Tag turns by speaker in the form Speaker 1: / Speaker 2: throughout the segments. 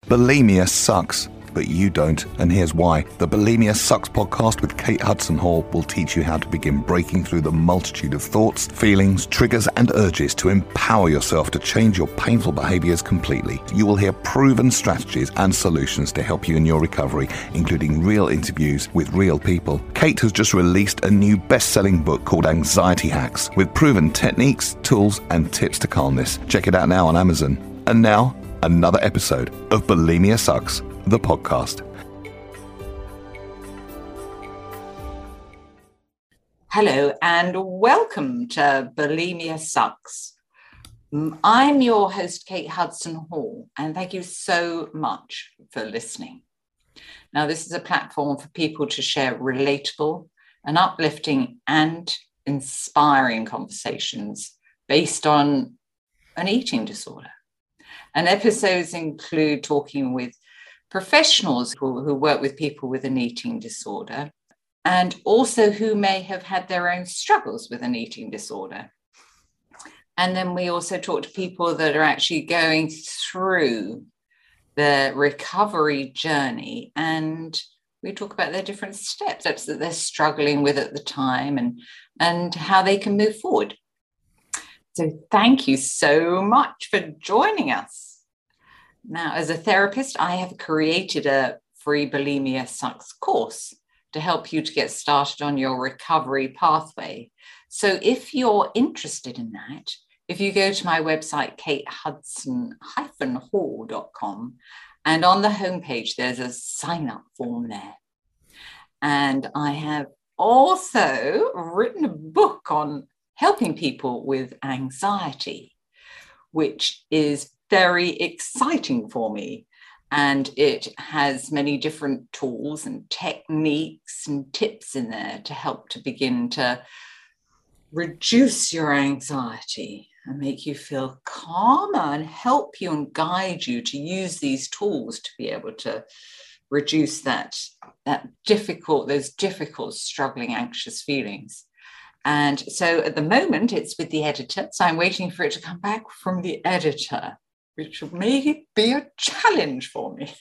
Speaker 1: Bulimia sucks, but you don't, and here's why. The Bulimia Sucks podcast with Kate Hudson Hall will teach you how to begin breaking through the multitude of thoughts, feelings, triggers, and urges to empower yourself to change your painful behaviors completely. You will hear proven strategies and solutions to help you in your recovery, including real interviews with real people. Kate has just released a new best-selling book called Anxiety Hacks, with proven techniques, tools, and tips to calmness. Check it out now on Amazon. And now, another episode of Bulimia Sucks, the podcast.
Speaker 2: Hello and welcome to Bulimia Sucks. I'm your host, Kate Hudson Hall, and thank you so much for listening. Now, this is a platform for people to share relatable and uplifting and inspiring conversations based on an eating disorder. And episodes include talking with professionals who work with people with an eating disorder, and also who may have had their own struggles with an eating disorder. And then we also talk to people that are actually going through the recovery journey, and we talk about their different steps that they're struggling with at the time and how they can move forward. So thank you so much for joining us. Now, as a therapist, I have created a free Bulimia Sucks course to help you to get started on your recovery pathway. So if you're interested in that, if you go to my website, katehudson-hall.com, and on the homepage, there's a sign-up form there. And I have also written a book on helping people with anxiety, which is very exciting for me. And it has many different tools and techniques and tips in there to help to begin to reduce your anxiety and make you feel calmer and help you and guide you to use these tools to be able to reduce those difficult, struggling, anxious feelings. And so at the moment, it's with the editor. So I'm waiting for it to come back from the editor, which may be a challenge for me.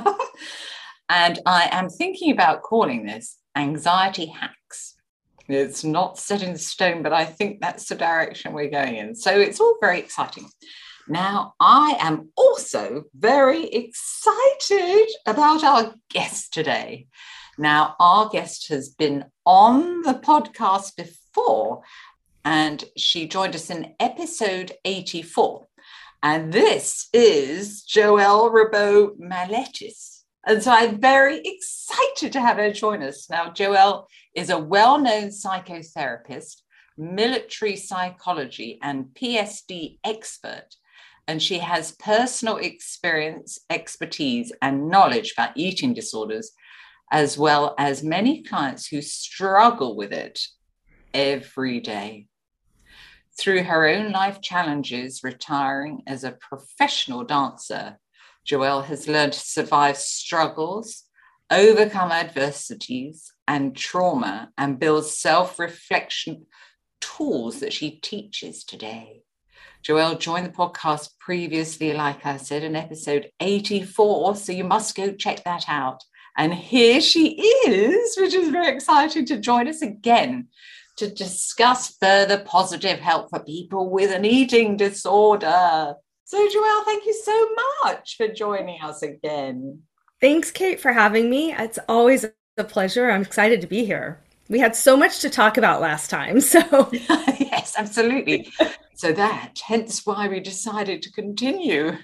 Speaker 2: And I am thinking about calling this Anxiety Hacks. It's not set in stone, but I think that's the direction we're going in. So it's all very exciting. Now, I am also very excited about our guest today. Now, our guest has been on the podcast before, and she joined us in episode 84. And this is Joelle Rabot-Maletis. And so I'm very excited to have her join us. Now, Joelle is a well-known psychotherapist, military psychology, and PSD expert. And she has personal experience, expertise, and knowledge about eating disorders, as well as many clients who struggle with it every day. Through her own life challenges, retiring as a professional dancer, Joelle has learned to survive struggles, overcome adversities and trauma, and build self-reflection tools that she teaches today. Joelle joined the podcast previously, like I said, in episode 84, so you must go check that out. And here she is, which is very exciting, to join us again to discuss further positive help for people with an eating disorder. So, Joelle, thank you so much for joining us again.
Speaker 3: Thanks, Kate, for having me. It's always a pleasure. I'm excited to be here. We had so much to talk about last time, so.
Speaker 2: Yes, absolutely. So hence why we decided to continue.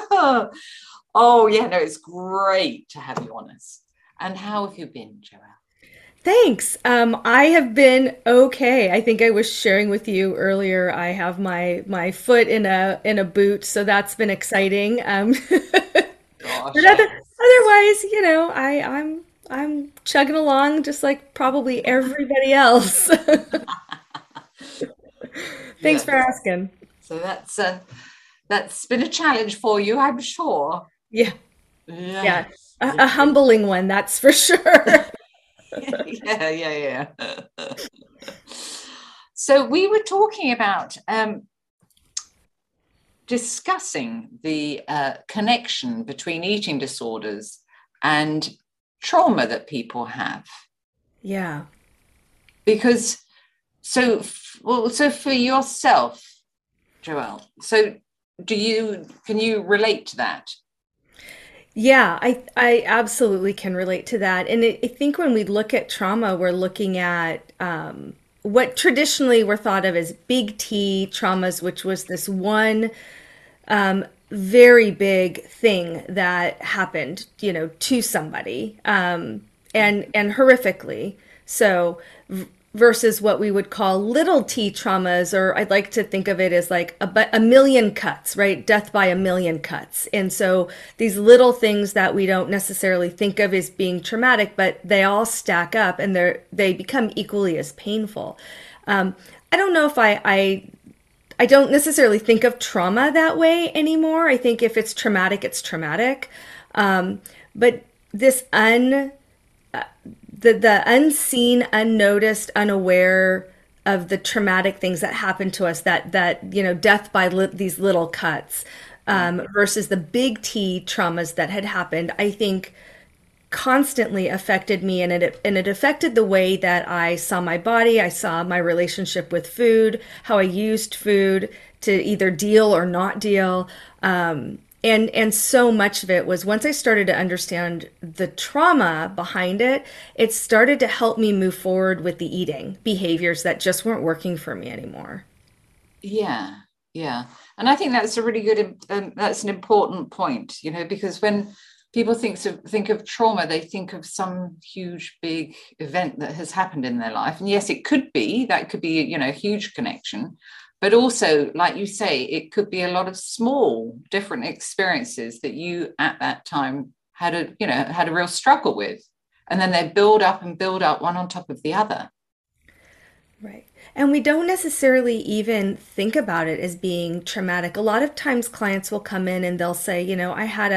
Speaker 2: Oh, yeah, no, it's great to have you on us. And how have you been, Joelle?
Speaker 3: Thanks. I have been okay. I think I was sharing with you earlier. I have my foot in a boot, so that's been exciting. Gosh, but otherwise, I'm chugging along just like probably everybody else. Thanks for asking.
Speaker 2: So that's been a challenge for you, I'm sure.
Speaker 3: Yeah. A humbling one, that's for sure.
Speaker 2: Yeah. So we were talking about discussing the connection between eating disorders and trauma that people have.
Speaker 3: Yeah.
Speaker 2: Because so for yourself, Joelle, so can you relate to that?
Speaker 3: Yeah, I absolutely can relate to that. And I think when we look at trauma, we're looking at what traditionally were thought of as big T traumas, which was this one very big thing that happened, to somebody, and horrifically. So versus what we would call little T traumas, or I'd like to think of it as like a million cuts, right? Death by a million cuts. And so these little things that we don't necessarily think of as being traumatic, but they all stack up and they become equally as painful. I don't know if I don't necessarily think of trauma that way anymore. I think if it's traumatic, it's traumatic. But this the unseen, unnoticed, unaware of the traumatic things that happen to us, that death by these little cuts, versus the big T traumas that had happened, I think constantly affected me, and it affected the way that I saw my body, I saw my relationship with food, how I used food to either deal or not deal. And so much of it was, once I started to understand the trauma behind it, it started to help me move forward with the eating behaviors that just weren't working for me anymore.
Speaker 2: Yeah, yeah. And I think that's a really good, that's an important point, because when people think of trauma, they think of some huge, big event that has happened in their life. And yes, that could be, a huge connection. But also, like you say, it could be a lot of small, different experiences that you at that time had a real struggle with. And then they build up one on top of the other.
Speaker 3: Right. And we don't necessarily even think about it as being traumatic. A lot of times clients will come in and they'll say, I had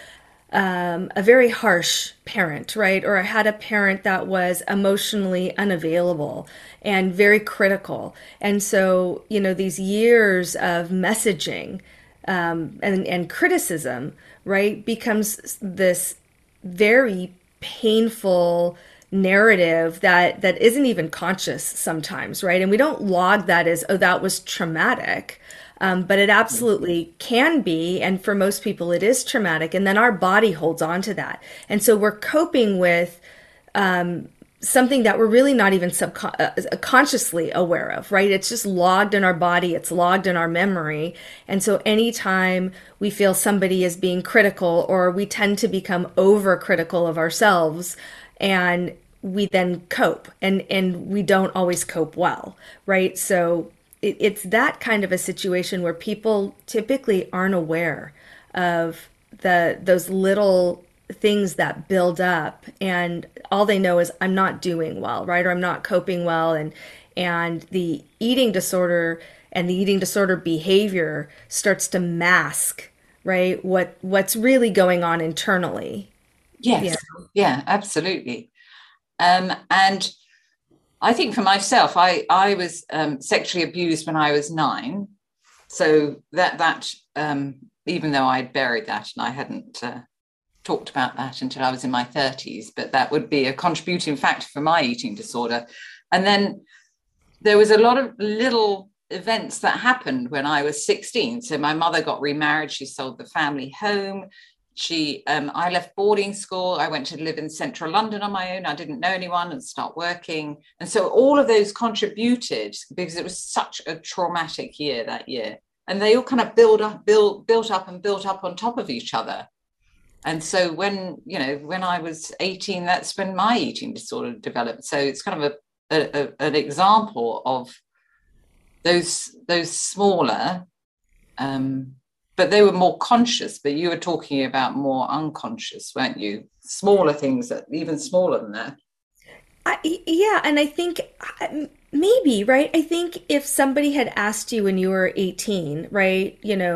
Speaker 3: a very harsh parent, right? Or I had a parent that was emotionally unavailable and very critical. And so, these years of messaging and criticism, right, becomes this very painful narrative that isn't even conscious sometimes, right? And we don't log that as, oh, that was traumatic. But it absolutely can be. And for most people, it is traumatic. And then our body holds on to that. And so we're coping with something that we're really not even consciously aware of, right? It's just logged in our body. It's logged in our memory. And so anytime we feel somebody is being critical, or we tend to become overcritical of ourselves, and we then cope, and we don't always cope well, right? So it's that kind of a situation where people typically aren't aware of those little things that build up, and all they know is, I'm not doing well, right? Or I'm not coping well. And the eating disorder and the eating disorder behavior starts to mask, right, what's really going on internally.
Speaker 2: Yes. Yeah, absolutely. And I think for myself, I was sexually abused when I was 9. So that even though I'd buried that and I hadn't talked about that until I was in my 30s, but that would be a contributing factor for my eating disorder. And then there was a lot of little events that happened when I was 16. So my mother got remarried. She sold the family home. I left boarding school. I went to live in central London on my own. I didn't know anyone, and start working. And so all of those contributed, because it was such a traumatic year that year. And they all kind of built up on top of each other. And so when I was 18, that's when my eating disorder developed. So it's kind of an example of those smaller, but they were more conscious. But you were talking about more unconscious, weren't you? Smaller things, that even smaller than that.
Speaker 3: Yeah, and I think maybe, right? I think if somebody had asked you when you were 18, right,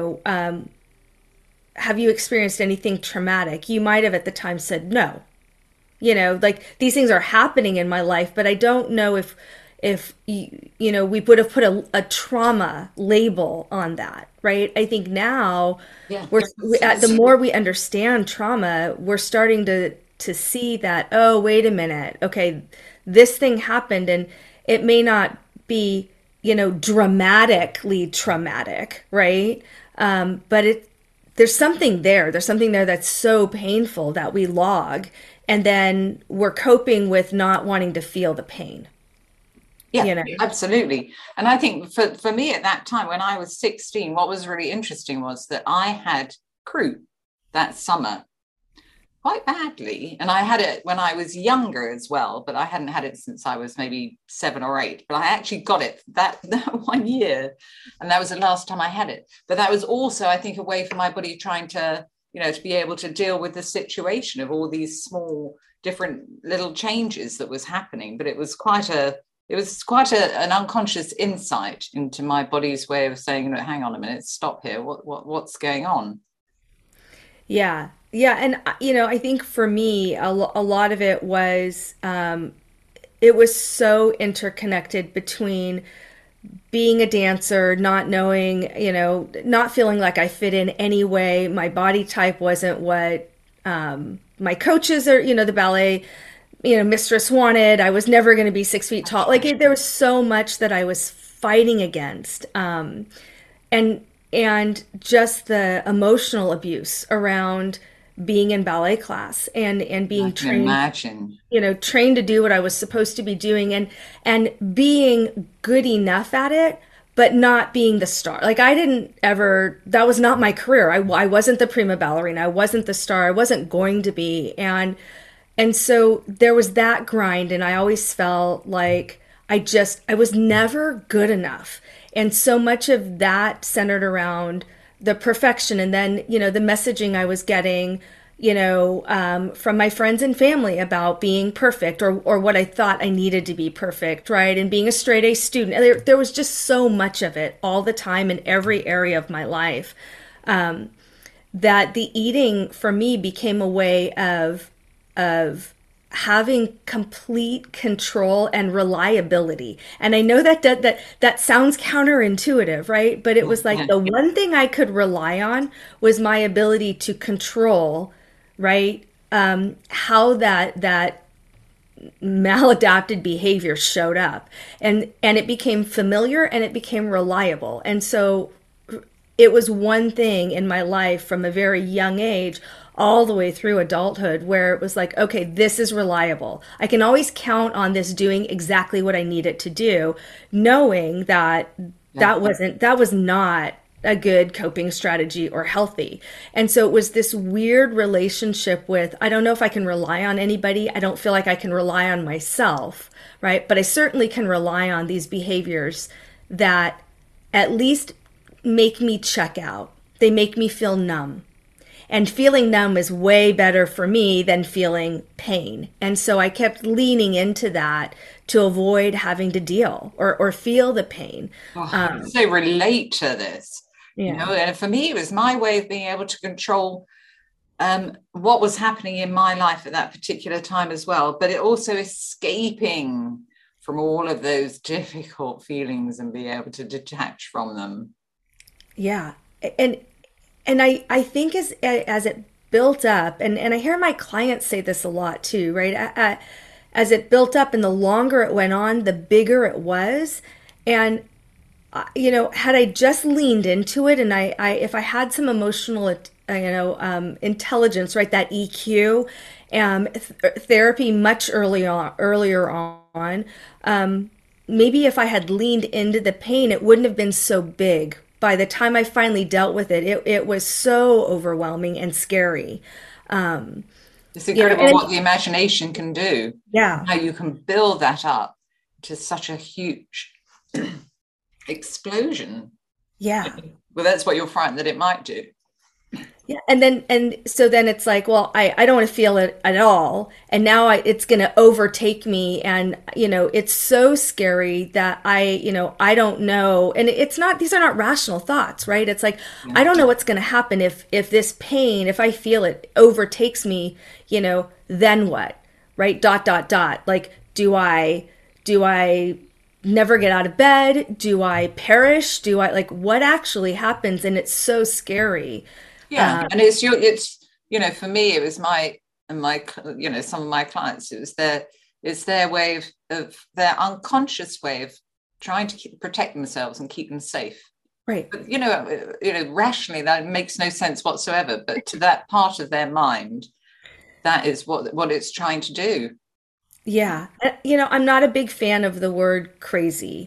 Speaker 3: have you experienced anything traumatic? You might have at the time said no. Like, these things are happening in my life, but I don't know we would have put a trauma label on that, right? I think now
Speaker 2: Yeah.
Speaker 3: the more we understand trauma, we're starting to see that, oh, wait a minute, okay, this thing happened, and it may not be, dramatically traumatic, right? But there's something there. There's something there that's so painful that we log, and then we're coping with not wanting to feel the pain.
Speaker 2: Yeah, absolutely. And I think for me at that time, when I was 16, what was really interesting was that I had croup that summer quite badly. And I had it when I was younger as well, but I hadn't had it since I was maybe 7 or 8. But I actually got it that 1 year. And that was the last time I had it. But that was also, I think, a way for my body trying to, to be able to deal with the situation of all these small, different little changes that was happening. But it was quite an unconscious insight into my body's way of saying, hang on a minute, stop here. What's going on?
Speaker 3: Yeah. Yeah. And, I think for me, a lot of it was so interconnected between being a dancer, not knowing, not feeling like I fit in any way. My body type wasn't what my coaches or, the ballet mistress wanted. I was never going to be 6 feet tall. Like there was so much that I was fighting against. And just the emotional abuse around being in ballet class and being trained to do what I was supposed to be doing and being good enough at it, but not being the star. Like that was not my career. I wasn't the prima ballerina. I wasn't the star. I wasn't going to be. And so there was that grind, and I always felt like I was never good enough. And so much of that centered around the perfection. And then, the messaging I was getting, from my friends and family about being perfect or what I thought I needed to be perfect, right? And being a straight A student. There was just so much of it all the time in every area of my life, that the eating for me became a way of having complete control and reliability. And I know that sounds counterintuitive, right? But it was like the one thing I could rely on was my ability to control, right? How that maladapted behavior showed up, and it became familiar and it became reliable. And so it was one thing in my life from a very young age all the way through adulthood where it was like, okay, this is reliable. I can always count on this doing exactly what I need it to do, knowing that was not a good coping strategy or healthy. And so it was this weird relationship with, I don't know if I can rely on anybody. I don't feel like I can rely on myself, right? But I certainly can rely on these behaviors that at least make me check out. They make me feel numb. And feeling numb is way better for me than feeling pain. And so I kept leaning into that to avoid having to deal or feel the pain.
Speaker 2: So relate to this. And for me, it was my way of being able to control what was happening in my life at that particular time as well. But it also escaping from all of those difficult feelings and being able to detach from them.
Speaker 3: Yeah. And I think as it built up, and I hear my clients say this a lot too, right? As it built up and the longer it went on, the bigger it was. And, had I just leaned into it and if I had some emotional, intelligence, right? That EQ, therapy much earlier on, maybe if I had leaned into the pain, it wouldn't have been so big. By the time I finally dealt with it, it was so overwhelming and scary.
Speaker 2: It's incredible what the imagination can do.
Speaker 3: Yeah.
Speaker 2: How you can build that up to such a huge explosion.
Speaker 3: Yeah.
Speaker 2: Well, that's what you're frightened that it might do.
Speaker 3: Yeah. And so then it's like, well, I don't want to feel it at all. And now it's going to overtake me. And, it's so scary that I don't know. And these are not rational thoughts, right? It's like, I don't know what's going to happen if this pain, if I feel it overtakes me, then what? Right? ... Like, do I never get out of bed? Do I perish? Do I like what actually happens? And it's so scary.
Speaker 2: Yeah, and for me, it was my some of my clients, it's their way of their unconscious way of trying to protect themselves and keep them safe.
Speaker 3: Right.
Speaker 2: But rationally that makes no sense whatsoever, but to that part of their mind, that is what it's trying to do.
Speaker 3: Yeah. I'm not a big fan of the word crazy.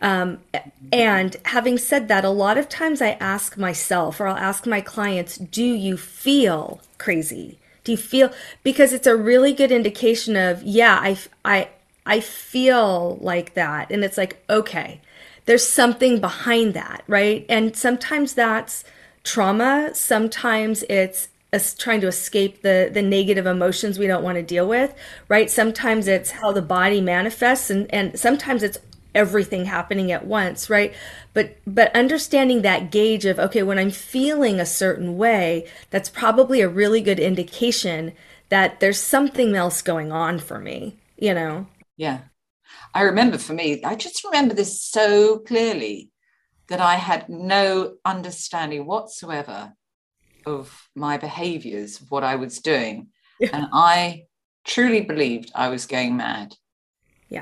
Speaker 3: And having said that, a lot of times I ask myself or I'll ask my clients, do you feel crazy? Do you feel, because it's a really good indication of, yeah, I feel like that. And it's like, okay, there's something behind that, right? And sometimes that's trauma. Sometimes it's us trying to escape the negative emotions we don't want to deal with, right? Sometimes it's how the body manifests, and sometimes it's everything happening at once, right? But understanding that gauge of, okay, when I'm feeling a certain way, that's probably a really good indication that there's something else going on for me,
Speaker 2: Yeah. I remember for me, I just remember this so clearly that I had no understanding whatsoever of my behaviors, of what I was doing.
Speaker 3: Yeah.
Speaker 2: And I truly believed I was going mad.
Speaker 3: Yeah.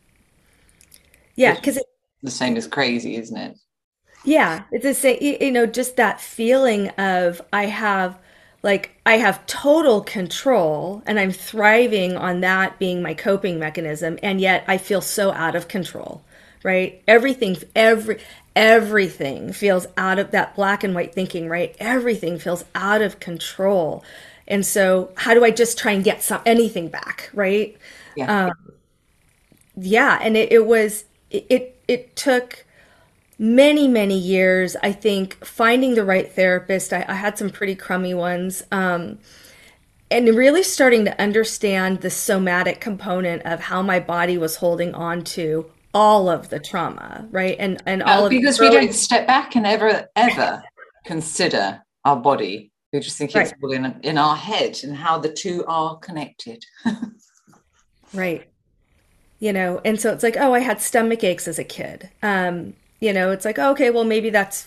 Speaker 3: Yeah, because
Speaker 2: the same as crazy, isn't it?
Speaker 3: Yeah, it's the same, just that feeling of I have total control and I'm thriving on that being my coping mechanism, and yet I feel so out of control, right? Everything feels out of that black and white thinking, right? Everything feels out of control. And so how do I just try and get anything back, right?
Speaker 2: Yeah.
Speaker 3: Yeah, and it took many, many years, I think, finding the right therapist. I had some pretty crummy ones. And really starting to understand the somatic component of how my body was holding on to all of the trauma, right? And all of
Speaker 2: because we don't step back and ever consider our body. We just think it's all in our head, and how the two are connected.
Speaker 3: Right. And so it's like, oh, I had stomach aches as a kid. It's like, okay, well, maybe that's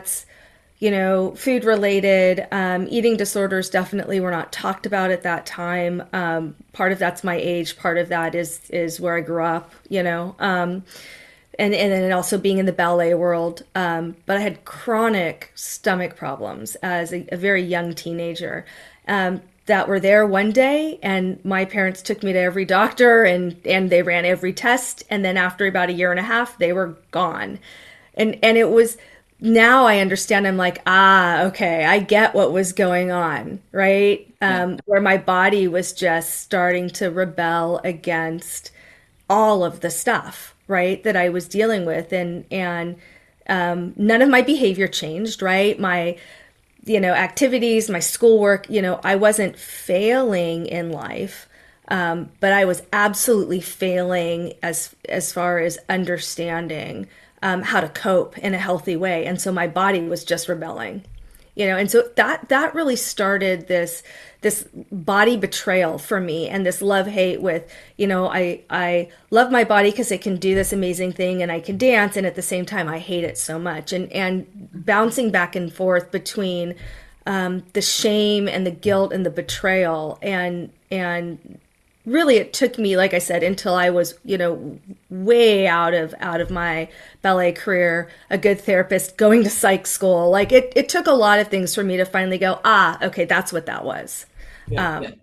Speaker 3: food related. Eating disorders definitely were not talked about at that time. Part of that's my age. Part of that is where I grew up, and then also being in the ballet world. But I had chronic stomach problems as a very young teenager. That were there one day, and my parents took me to every doctor, and they ran every test, and then after about a year and a half they were gone. And it was, now I understand, I'm like, okay, I get what was going on, right? Where my body was just starting to rebel against all of the stuff, right, that I was dealing with, and none of my behavior changed, right? My activities, my schoolwork, I wasn't failing in life, but I was absolutely failing as far as understanding how to cope in a healthy way. And so my body was just rebelling, and so that really started this body betrayal for me, and this love-hate with, I love my body because it can do this amazing thing and I can dance, and at the same time I hate it so much, and bouncing back and forth between the shame and the guilt and the betrayal, and really it took me, like I said, until I was way out of my ballet career, a good therapist, going to psych school. Like it took a lot of things for me to finally go, okay, that's what that was.
Speaker 2: Yeah.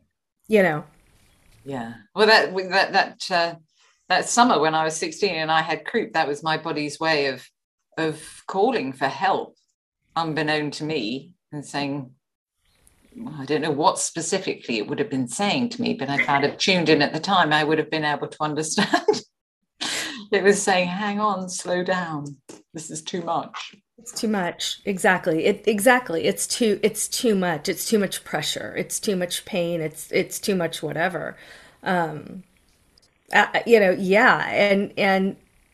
Speaker 2: Well, that summer when I was 16 and I had croup, that was my body's way of calling for help, unbeknown to me, and saying, I don't know what specifically it would have been saying to me, but if I'd have tuned in at the time, I would have been able to understand. It was saying, hang on, slow down. This is too much.
Speaker 3: It's too much. Exactly. Exactly. It's too much. It's too much pressure. It's too much pain. It's too much whatever. Yeah. And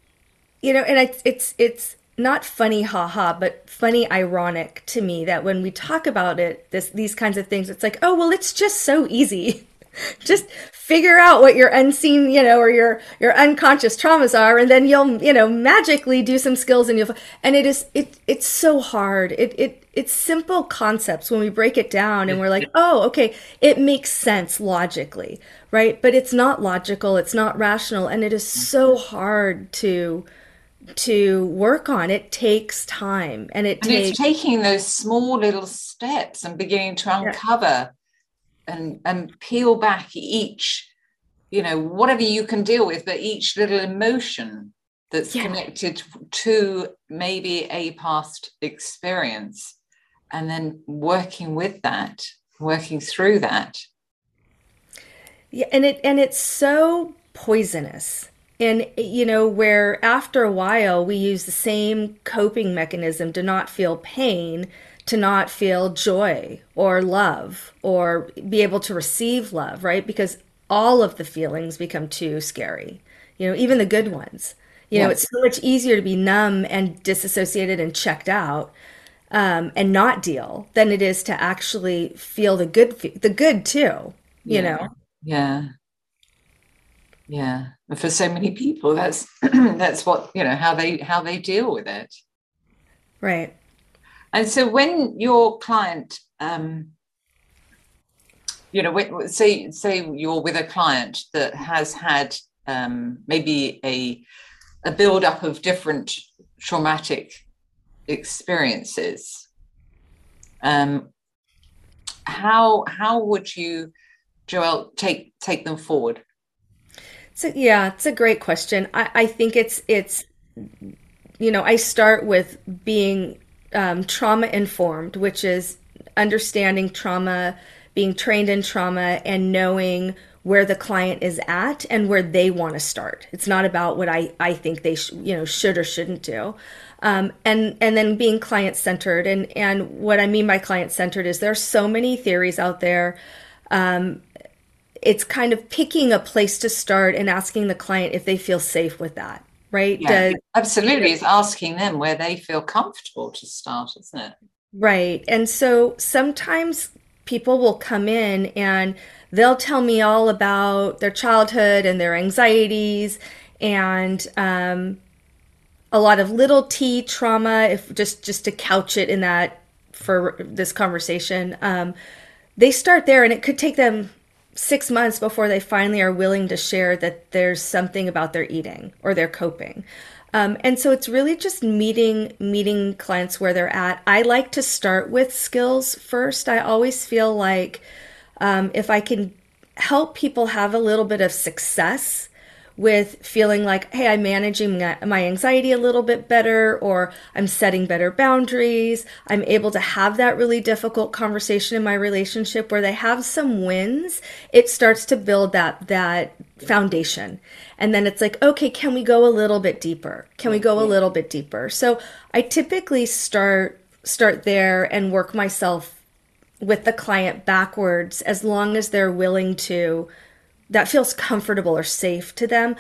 Speaker 3: it's not funny, haha, but funny, ironic to me that when we talk about these kinds of things, it's like, oh, well, it's just so easy. Just figure out what your unseen, or your unconscious traumas are, and then you'll, magically do some skills, and it's so hard. It's simple concepts when we break it down, and we're like, oh, okay, it makes sense logically, right? But it's not logical, it's not rational, and it is so hard to work on. It takes time, and
Speaker 2: it's taking those small little steps and beginning to uncover and peel back each, whatever you can deal with, but each little emotion that's connected to maybe a past experience, and then working through that.
Speaker 3: Yeah, and it's so poisonous. And, where after a while we use the same coping mechanism to not feel pain, to not feel joy or love or be able to receive love, right? Because all of the feelings become too scary, even the good ones. It's so much easier to be numb and disassociated and checked out, and not deal, than it is to actually feel the good too,
Speaker 2: Yeah. And for so many people, that's that's what, how they deal with it.
Speaker 3: Right.
Speaker 2: And so when your client, say you're with a client that has had maybe a build-up of different traumatic experiences, how would you, Joelle, take them forward?
Speaker 3: So yeah, it's a great question. I think it's I start with being trauma informed, which is understanding trauma, being trained in trauma, and knowing where the client is at and where they want to start. It's not about what I think they should or shouldn't do. And then being client centered, and what I mean by client centered is there's so many theories out there. It's kind of picking a place to start and asking the client if they feel safe with that, right?
Speaker 2: Yeah, absolutely. It's asking them where they feel comfortable to start, isn't it?
Speaker 3: Right. And so sometimes people will come in and they'll tell me all about their childhood and their anxieties, and a lot of little T trauma, if just to couch it in that for this conversation. They start there, and it could take them 6 months before they finally are willing to share that there's something about their eating or their coping. And so it's really just meeting clients where they're at. I like to start with skills first. I always feel like if I can help people have a little bit of success with feeling like, hey, I'm managing my anxiety a little bit better, or I'm setting better boundaries, I'm able to have that really difficult conversation in my relationship where they have some wins, it starts to build that foundation. And then it's like, okay, can we go a little bit deeper? Can we go a little bit deeper? So I typically start there and work myself with the client backwards, as long as they're willing to, that feels comfortable or safe to them.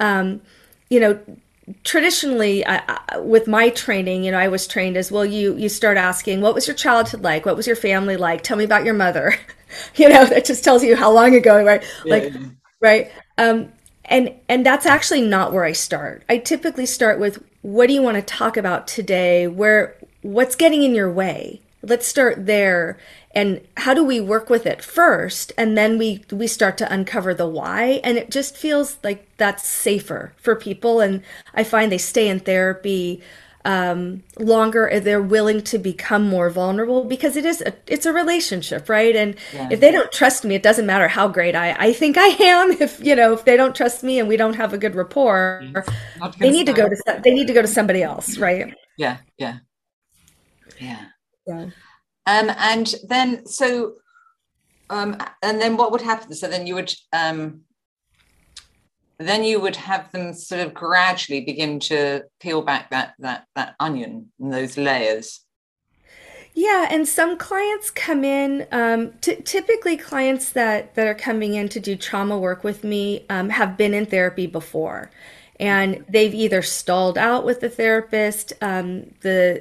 Speaker 3: Traditionally, with my training, I was trained as, well, you start asking, what was your childhood like? What was your family like? Tell me about your mother. That just tells you how long ago, right? Right. And that's actually not where I start. I typically start with, what do you want to talk about today? What's getting in your way? Let's start there. And how do we work with it first? And then we start to uncover the why. And it just feels like that's safer for people. And I find they stay in therapy longer. They're willing to become more vulnerable, because it's a relationship, right? And if they don't trust me, it doesn't matter how great I think I am. If they don't trust me and we don't have a good rapport, they need to go to somebody else, right?
Speaker 2: Yeah. And then and then what would happen? So then you would have them sort of gradually begin to peel back that onion and those layers.
Speaker 3: Yeah, and some clients come in, typically clients that are coming in to do trauma work with me have been in therapy before, and they've either stalled out with the therapist,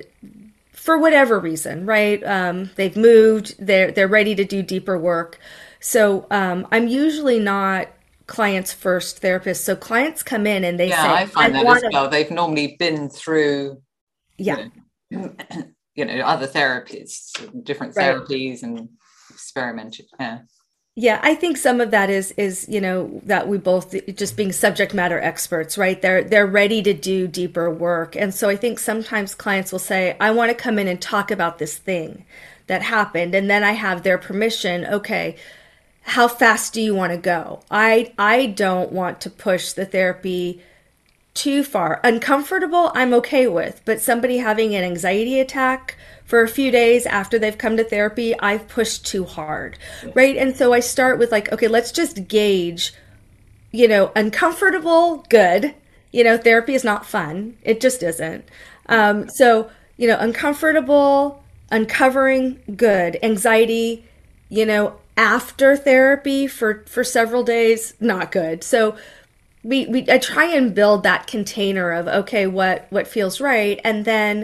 Speaker 3: for whatever reason, right? They've moved, they're ready to do deeper work. So I'm usually not clients first therapist. So clients come in and they
Speaker 2: Yeah,
Speaker 3: say,
Speaker 2: I
Speaker 3: I
Speaker 2: find that as
Speaker 3: want to,
Speaker 2: well. They've normally been through,
Speaker 3: yeah,
Speaker 2: you know, other therapies, different
Speaker 3: right.
Speaker 2: therapies, and experimented. Yeah.
Speaker 3: Yeah, I think some of that is, that we both just being subject matter experts, right? They're ready to do deeper work. And so I think sometimes clients will say, I want to come in and talk about this thing that happened. And then I have their permission. Okay, how fast do you want to go? I don't want to push the therapy too far. Uncomfortable, I'm okay with, but somebody having an anxiety attack for a few days after they've come to therapy, I've pushed too hard,
Speaker 2: Yes.
Speaker 3: right? And so I start with like, okay, let's just gauge, uncomfortable, good. Therapy is not fun. It just isn't. So, uncomfortable, uncovering, good. Anxiety, after therapy for several days, not good. So I try and build that container of okay, what feels right, and then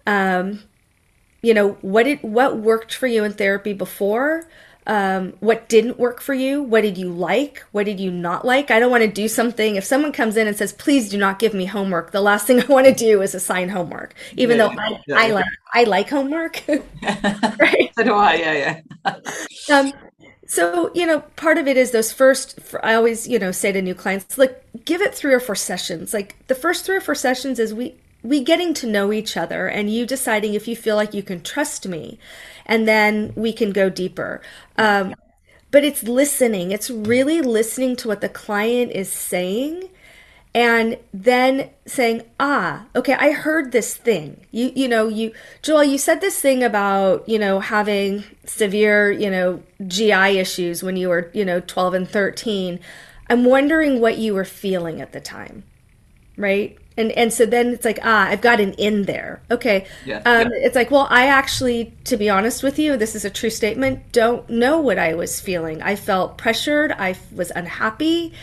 Speaker 3: what worked for you in therapy before, what didn't work for you, what did you like, what did you not like. I don't want to do something if someone comes in and says please do not give me homework. The last thing I want to do is assign homework, even though
Speaker 2: Yeah.
Speaker 3: I
Speaker 2: Yeah.
Speaker 3: like I like homework. Right.
Speaker 2: So do I. Yeah. Yeah.
Speaker 3: Um, so, part of it is those first, I always, say to new clients, like, give it 3 or 4 sessions. Like, the first 3 or 4 sessions is we getting to know each other and you deciding if you feel like you can trust me. And then we can go deeper. But it's listening. It's really listening to what the client is saying and then saying, okay, I heard this thing. Joel, you said this thing about, having severe, GI issues when you were, 12 and 13. I'm wondering what you were feeling at the time, right? And so then it's like, I've got an in there. Okay.
Speaker 2: Yeah.
Speaker 3: It's like, well, I actually, to be honest with you, this is a true statement, don't know what I was feeling. I felt pressured. I was unhappy.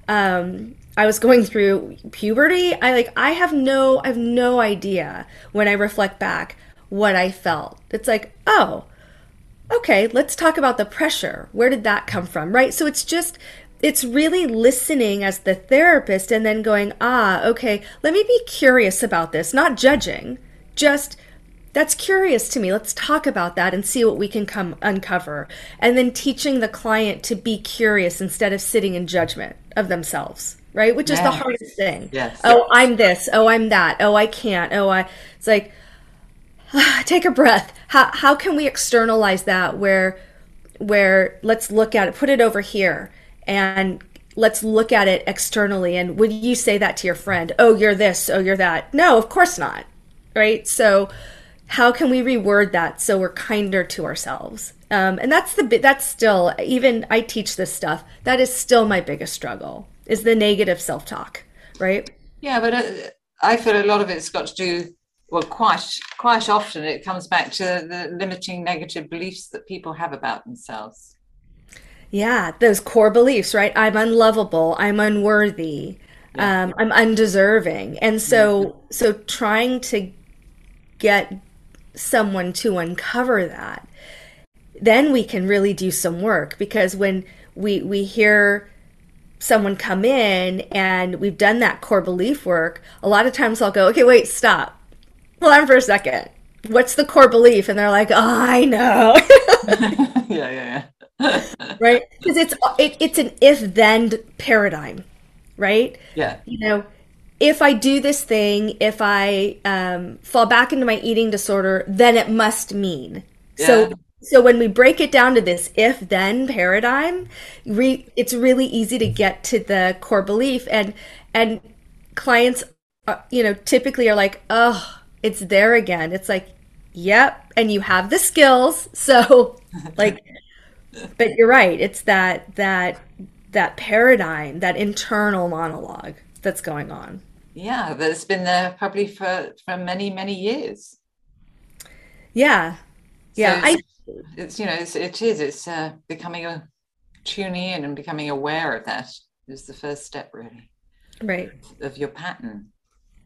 Speaker 3: I was going through puberty. I have no idea when I reflect back what I felt. It's like, oh, okay, let's talk about the pressure. Where did that come from? Right? So it's really listening as the therapist and then going, okay, let me be curious about this, not judging, just that's curious to me. Let's talk about that and see what we can uncover. And then teaching the client to be curious instead of sitting in judgment of themselves, right? Which is the
Speaker 2: Yes.
Speaker 3: hardest thing.
Speaker 2: Yes.
Speaker 3: Oh, I'm this. Oh, I'm that. Oh, I can't. It's like, take a breath. How can we externalize that where let's look at it, put it over here and let's look at it externally. And would you say that to your friend? Oh, you're this. Oh, you're that. No, of course not. Right. So how can we reword that so we're kinder to ourselves? And that's still, even I teach this stuff, that is still my biggest struggle is the negative self-talk, right?
Speaker 2: Yeah, but I feel a lot of it's got to do, well, quite often it comes back to the limiting negative beliefs that people have about themselves.
Speaker 3: Yeah, those core beliefs, right? I'm unlovable, I'm unworthy,
Speaker 2: Yeah.
Speaker 3: I'm undeserving. And
Speaker 2: Yeah.
Speaker 3: so trying to get someone to uncover that, then we can really do some work because when we hear someone come in and we've done that core belief work, a lot of times I'll go, okay, wait, stop. Hold on for a second. What's the core belief? And they're like, oh, I know.
Speaker 2: Yeah. Yeah.
Speaker 3: Right? Because it's an if-then paradigm, right?
Speaker 2: Yeah.
Speaker 3: If I do this thing, if I fall back into my eating disorder, then it must mean.
Speaker 2: Yeah.
Speaker 3: So when we break it down to this if-then paradigm, it's really easy to get to the core belief, and clients, typically are like, oh, it's there again. It's like, yep, and you have the skills, so like, but you're right. It's that paradigm, that internal monologue that's going on.
Speaker 2: Yeah, that's been there probably for many, many years.
Speaker 3: Yeah.
Speaker 2: So
Speaker 3: Yeah.
Speaker 2: it's becoming tuning in and becoming aware of that is the first step, really,
Speaker 3: Right.
Speaker 2: of your pattern.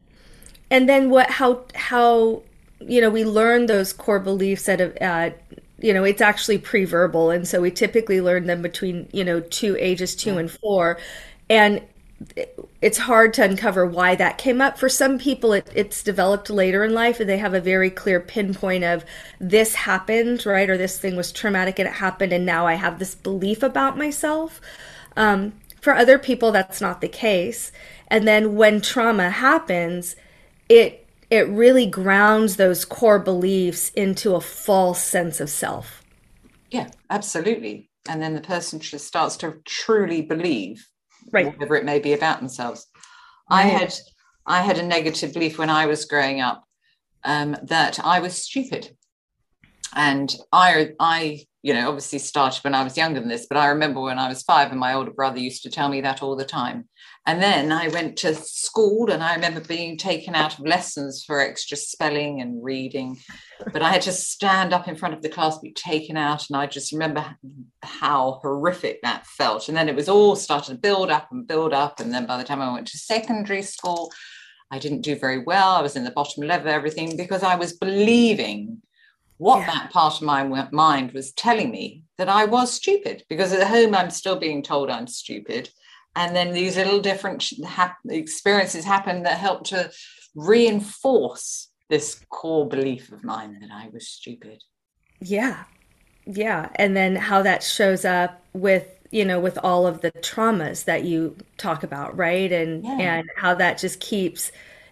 Speaker 3: And then how we learn those core beliefs at it's actually pre-verbal. And so we typically learn them between, ages 2 and 4. And it's hard to uncover why that came up. For some people, it's developed later in life and they have a very clear pinpoint of this happened, right? Or this thing was traumatic and it happened, and now I have this belief about myself. For other people, that's not the case. And then when trauma happens, it really grounds those core beliefs into a false sense of self.
Speaker 2: Yeah, absolutely. And then the person just starts to truly believe whatever it may be about themselves. Right. I had a negative belief when I was growing up, that I was stupid. And I obviously started when I was younger than this, but I remember when I was 5 and my older brother used to tell me that all the time. And then I went to school and I remember being taken out of lessons for extra spelling and reading, but I had to stand up in front of the class, be taken out. And I just remember how horrific that felt. And then it was all started to build up and build up. And then by the time I went to secondary school, I didn't do very well. I was in the bottom level of everything because I was believing what that part of my mind was telling me, that I was stupid, because at home I'm still being told I'm stupid. And then these little different experiences happen that help to reinforce this core belief of mine that I was stupid.
Speaker 3: Yeah. Yeah. And then how that shows up with all of the traumas that you talk about, right? And how that just keeps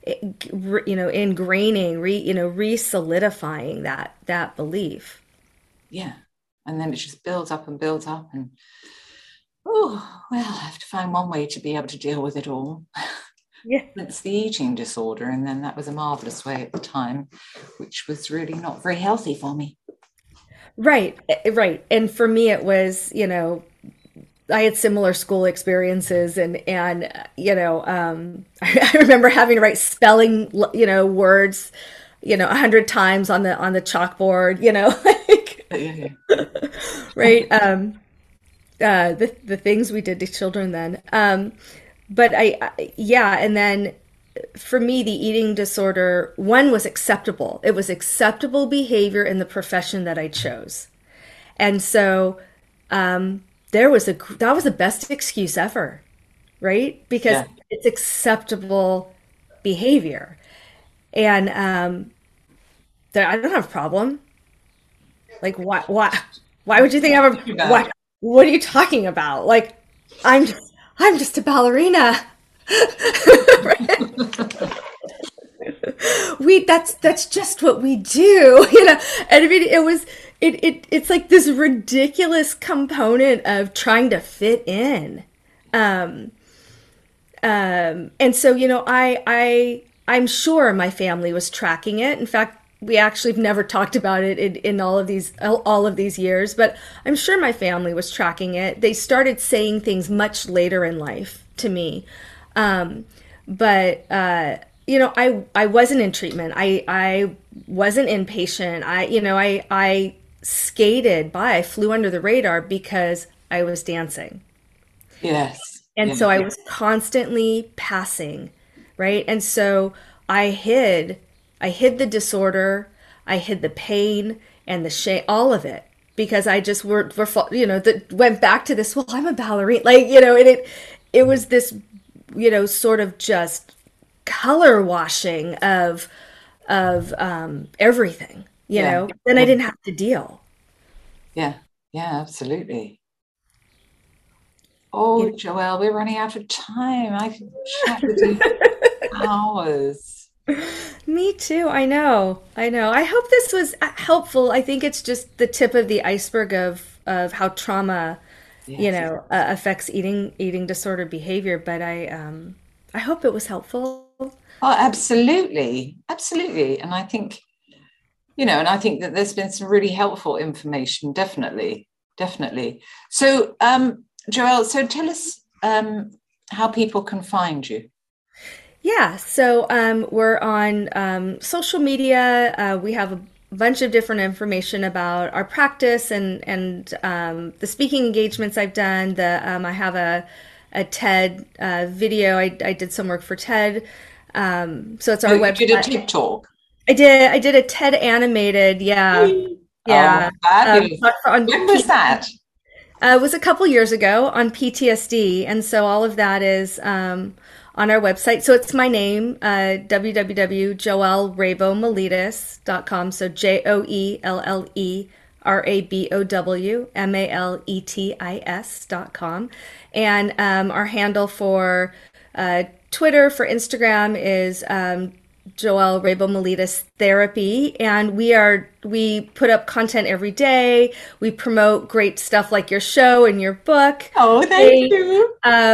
Speaker 3: ingraining, re-solidifying that belief.
Speaker 2: Yeah. And then it just builds up and builds up, and I have to find one way to be able to deal with it all.
Speaker 3: Yeah.
Speaker 2: It's the eating disorder. And then that was a marvelous way at the time, which was really not very healthy for me.
Speaker 3: Right. And for me, it was, I had similar school experiences, and I remember having to write spelling, words, 100 times on the chalkboard, right. The things we did to children then. But and then for me, the eating disorder, one, was acceptable. It was acceptable behavior in the profession that I chose. And so, that was the best excuse ever, right? Because it's acceptable behavior. And I don't have a problem. Like, why would you think I have a, what are you talking about? Like, I'm just a ballerina. That's just what we do, And I mean, it's like this ridiculous component of trying to fit in. And so, I'm sure my family was tracking it. In fact, we actually have never talked about it in all of these years, but I'm sure my family was tracking it. They started saying things much later in life to me. But I wasn't in treatment. I wasn't inpatient. I skated by. I flew under the radar because I was dancing.
Speaker 2: Yes.
Speaker 3: And so I was constantly passing, right? And so I hid the disorder, I hid the pain and the shame, all of it, because I just went back to this, well, I'm a ballerina, and it was this, sort of just color washing of everything, then I didn't have to deal.
Speaker 2: Yeah, absolutely. Oh, Joelle, we're running out of time. I can chat with you for hours.
Speaker 3: Me too. I know. I hope this was helpful. I think it's just the tip of the iceberg of how trauma, affects eating disorder behavior. But I hope it was helpful.
Speaker 2: Oh, absolutely. Absolutely. And I think, that there's been some really helpful information. Definitely. So, Joelle, tell us how people can find you.
Speaker 3: Yeah, so we're on social media. We have a bunch of different information about our practice and the speaking engagements I've done. I have a TED video. I did some work for TED. So it's our website.
Speaker 2: You did a TED talk.
Speaker 3: I did a TED animated, yeah. Yeah.
Speaker 2: Fabulous.
Speaker 3: On
Speaker 2: When was that?
Speaker 3: It was a couple years ago on PTSD, and so all of that is on our website. So it's my name, www.joellrabowmaletis.com. So JoelleRabowmaletis.com, and our handle for Twitter, for Instagram is Joelle Rabo Maletis Therapy, and we put up content every day. We promote great stuff like your show and your book.
Speaker 2: Oh, thank you.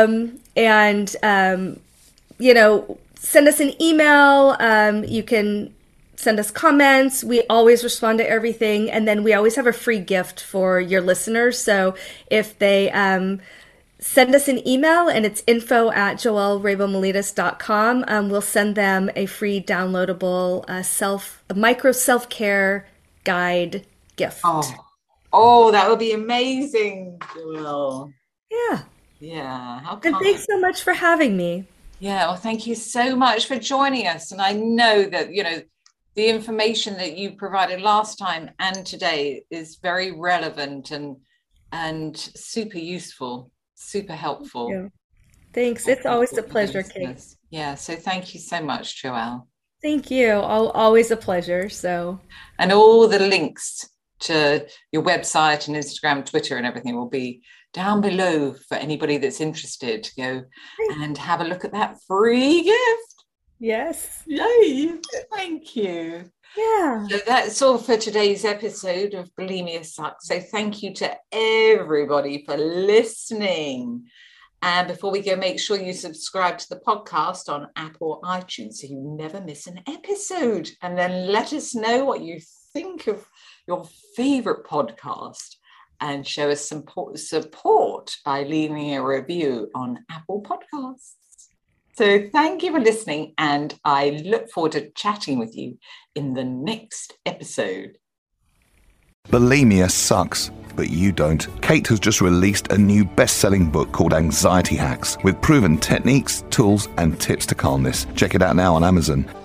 Speaker 3: Send us an email. You can send us comments. We always respond to everything, and then we always have a free gift for your listeners. So if they send us an email, and it's info@joellrabowmaletis.com. We'll send them a free downloadable micro self-care guide gift.
Speaker 2: Oh, that would be amazing, Joelle.
Speaker 3: Yeah.
Speaker 2: Yeah.
Speaker 3: And thanks so much for having me.
Speaker 2: Yeah. Well, thank you so much for joining us. And I know that, the information that you provided last time and today is very relevant and super useful. Super helpful.
Speaker 3: Thanks. It's always a pleasure, Kate.
Speaker 2: Yeah. So thank you so much, Joelle.
Speaker 3: Thank you. Always a pleasure.
Speaker 2: And all the links to your website and Instagram, Twitter, and everything will be down below for anybody that's interested to go and have a look at that free gift.
Speaker 3: Yes.
Speaker 2: Yay. Thank you.
Speaker 3: Yeah.
Speaker 2: So that's all for today's episode of Bulimia Sucks. So thank you to everybody for listening. And before we go, make sure you subscribe to the podcast on Apple or iTunes so you never miss an episode. And then let us know what you think of your favorite podcast and show us some support by leaving a review on Apple Podcasts. So thank you for listening, and I look forward to chatting with you in the next episode.
Speaker 1: Bulimia sucks, but you don't. Kate has just released a new best-selling book called Anxiety Hacks with proven techniques, tools, and tips to calmness. Check it out now on Amazon.